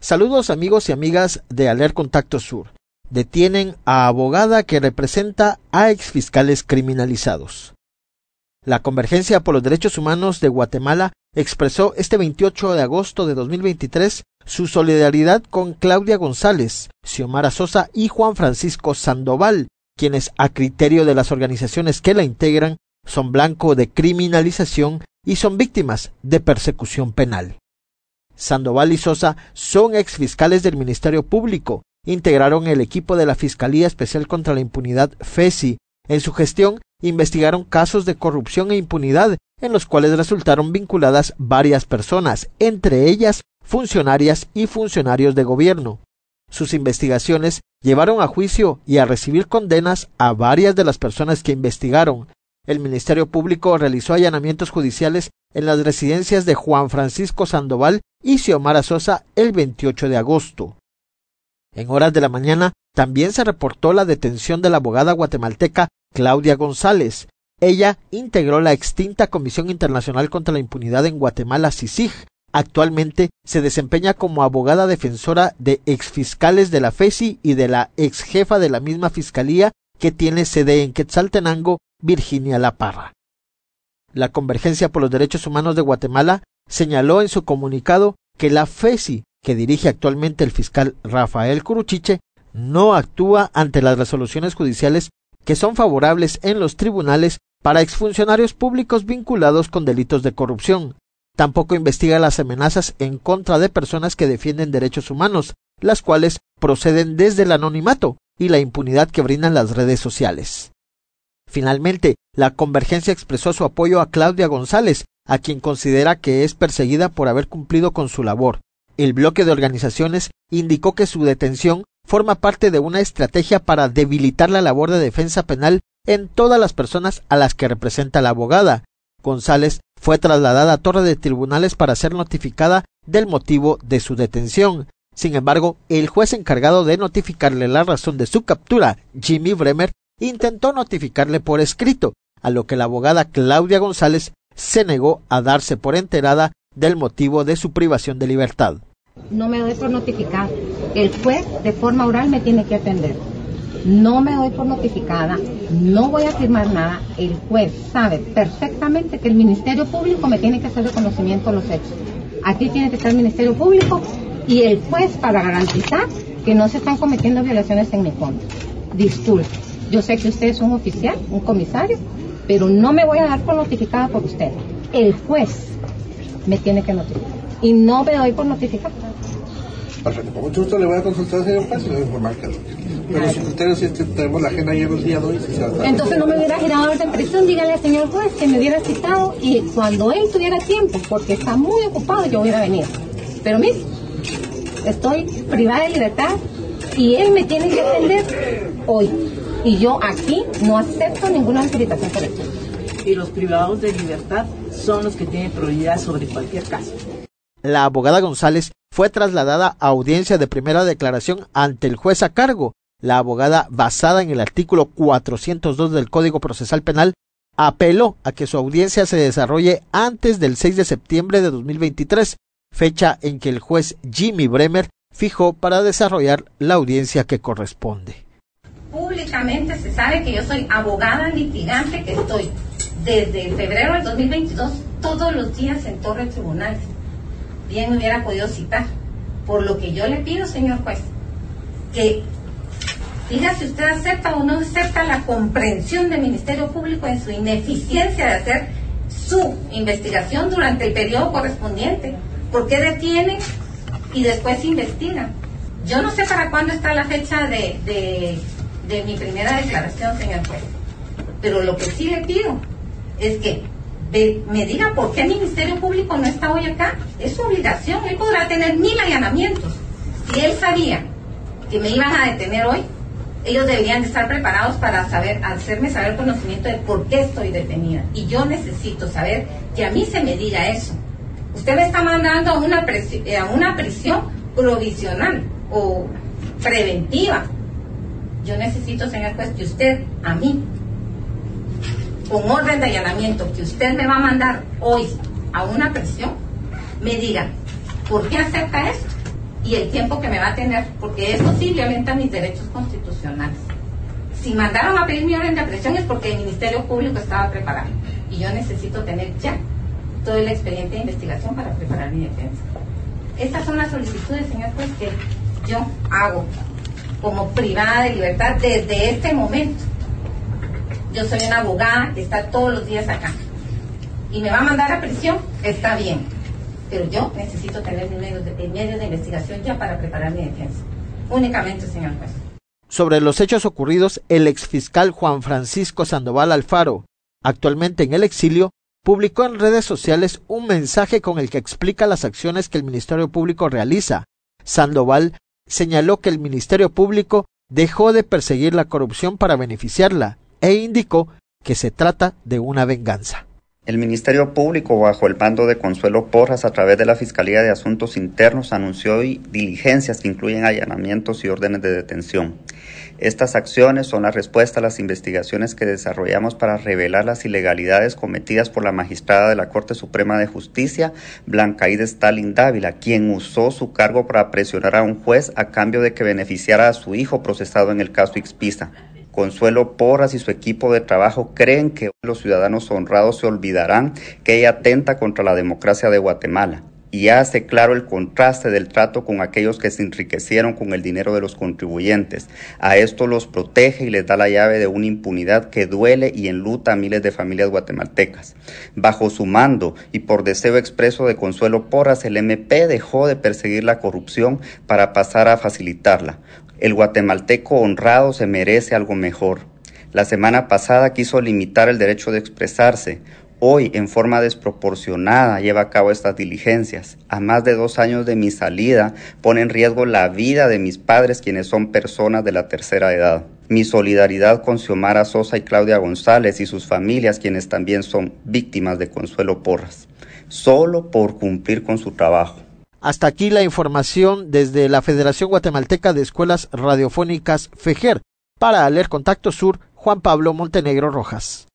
Saludos amigos y amigas de Aler Contacto Sur. Detienen a abogada que representa a exfiscales criminalizados. La Convergencia por los Derechos Humanos de Guatemala expresó este 28 de agosto de 2023 su solidaridad con Claudia González, Xiomara Sosa y Juan Francisco Sandoval, quienes a criterio de las organizaciones que la integran son blanco de criminalización y son víctimas de persecución penal. Sandoval y Sosa son exfiscales del Ministerio Público, integraron el equipo de la Fiscalía Especial contra la Impunidad FESI. En su gestión investigaron casos de corrupción e impunidad en los cuales resultaron vinculadas varias personas, entre ellas funcionarias y funcionarios de gobierno. Sus investigaciones llevaron a juicio y a recibir condenas a varias de las personas que investigaron. El Ministerio Público realizó allanamientos judiciales en las residencias de Juan Francisco Sandoval y Xiomara Sosa el 28 de agosto. En horas de la mañana también se reportó la detención de la abogada guatemalteca Claudia González. Ella integró la extinta Comisión Internacional contra la Impunidad en Guatemala, CICIG. Actualmente se desempeña como abogada defensora de exfiscales de la FESI y de la exjefa de la misma fiscalía que tiene sede en Quetzaltenango, Virginia La Parra. La Convergencia por los Derechos Humanos de Guatemala señaló en su comunicado que la FESI, que dirige actualmente el fiscal Rafael Curuchiche, no actúa ante las resoluciones judiciales que son favorables en los tribunales para exfuncionarios públicos vinculados con delitos de corrupción. Tampoco investiga las amenazas en contra de personas que defienden derechos humanos, las cuales proceden desde el anonimato y la impunidad que brindan las redes sociales. Finalmente, la Convergencia expresó su apoyo a Claudia González, a quien considera que es perseguida por haber cumplido con su labor. El bloque de organizaciones indicó que su detención forma parte de una estrategia para debilitar la labor de defensa penal en todas las personas a las que representa la abogada. González fue trasladada a Torre de Tribunales para ser notificada del motivo de su detención. Sin embargo, el juez encargado de notificarle la razón de su captura, Jimmy Bremer, intentó notificarle por escrito, a lo que la abogada Claudia González se negó a darse por enterada del motivo de su privación de libertad. No me doy por notificada. El juez de forma oral me tiene que atender. No me doy por notificada, no voy a firmar nada. El juez sabe perfectamente que el Ministerio Público me tiene que hacer reconocimiento de los hechos. Aquí tiene que estar el Ministerio Público y el juez para garantizar que no se están cometiendo violaciones en mi contra. Disculpe, yo sé que usted es un oficial, un comisario, pero no me voy a dar por notificada por usted. El juez me tiene que notificar y no me doy por notificar. Perfecto, con mucho gusto le voy a consultar, señor juez, y le voy a informar que pero su criterio si tenemos la agenda ayer el día de hoy. Entonces no me hubiera girado orden de prisión, dígale al señor juez que me hubiera citado y cuando él tuviera tiempo, porque está muy ocupado, yo hubiera venido. Pero mire, estoy privada de libertad y él me tiene que atender hoy. Y yo aquí no acepto ninguna autorización por esto. Y los privados de libertad son los que tienen prioridad sobre cualquier caso. La abogada González fue trasladada a audiencia de primera declaración ante el juez a cargo. La abogada, basada en el artículo 402 del Código Procesal Penal, apeló a que su audiencia se desarrolle antes del 6 de septiembre de 2023, fecha en que el juez Jimmy Bremer fijó para desarrollar la audiencia que corresponde. Públicamente se sabe que yo soy abogada litigante, que estoy desde febrero del 2022 todos los días en Torre de Tribunales. Bien me hubiera podido citar, por lo que yo le pido, señor juez, que diga si usted acepta o no acepta la comprensión del Ministerio Público en su ineficiencia de hacer su investigación durante el periodo correspondiente. ¿Por qué detienen y después investigan? Yo no sé para cuándo está la fecha de mi primera declaración, señor juez, pero lo que sí le pido es que me diga por qué el Ministerio Público no está hoy acá. Es su obligación, él podrá tener 1000 allanamientos. Si él sabía que me iban a detener hoy, ellos deberían de estar preparados para hacerme saber conocimiento de por qué estoy detenida. Y yo necesito saber que a mí se me diga eso. Usted me está mandando a una prisión provisional o preventiva. Yo necesito, señor juez, que usted a mí, con orden de allanamiento, que usted me va a mandar hoy a una prisión, me diga, ¿por qué acepta esto? y el tiempo que me va a tener, porque eso sí violenta mis derechos constitucionales. Si mandaron a pedir mi orden de aprehensión es porque el Ministerio Público estaba preparado y yo necesito tener ya todo el expediente de investigación para preparar mi defensa. Estas son las solicitudes, señor juez, que yo hago como privada de libertad desde este momento. Yo soy una abogada que está todos los días acá y me va a mandar a prisión, está bien, pero yo necesito tener mis medios de investigación ya para preparar mi defensa. Únicamente, señor juez. Sobre los hechos ocurridos, el exfiscal Juan Francisco Sandoval Alfaro, actualmente en el exilio, publicó en redes sociales un mensaje con el que explica las acciones que el Ministerio Público realiza. Sandoval señaló que el Ministerio Público dejó de perseguir la corrupción para beneficiarla e indicó que se trata de una venganza. El Ministerio Público, bajo el mando de Consuelo Porras, a través de la Fiscalía de Asuntos Internos, anunció hoy diligencias que incluyen allanamientos y órdenes de detención. Estas acciones son la respuesta a las investigaciones que desarrollamos para revelar las ilegalidades cometidas por la magistrada de la Corte Suprema de Justicia, Blancaíde Stalin Dávila, quien usó su cargo para presionar a un juez a cambio de que beneficiara a su hijo procesado en el caso Ixpisa. Consuelo Porras y su equipo de trabajo creen que los ciudadanos honrados se olvidarán que ella atenta contra la democracia de Guatemala y hace claro el contraste del trato con aquellos que se enriquecieron con el dinero de los contribuyentes. A esto los protege y les da la llave de una impunidad que duele y enluta a miles de familias guatemaltecas. Bajo su mando y por deseo expreso de Consuelo Porras, el MP dejó de perseguir la corrupción para pasar a facilitarla. El guatemalteco honrado se merece algo mejor. La semana pasada quiso limitar el derecho de expresarse. Hoy, en forma desproporcionada, lleva a cabo estas diligencias. A más de 2 años de mi salida, pone en riesgo la vida de mis padres, quienes son personas de la tercera edad. Mi solidaridad con Xiomara Sosa y Claudia González y sus familias, quienes también son víctimas de Consuelo Porras, solo por cumplir con su trabajo. Hasta aquí la información desde la Federación Guatemalteca de Escuelas Radiofónicas FEGER. Para ALER Contacto Sur, Juan Pablo Montenegro Rojas.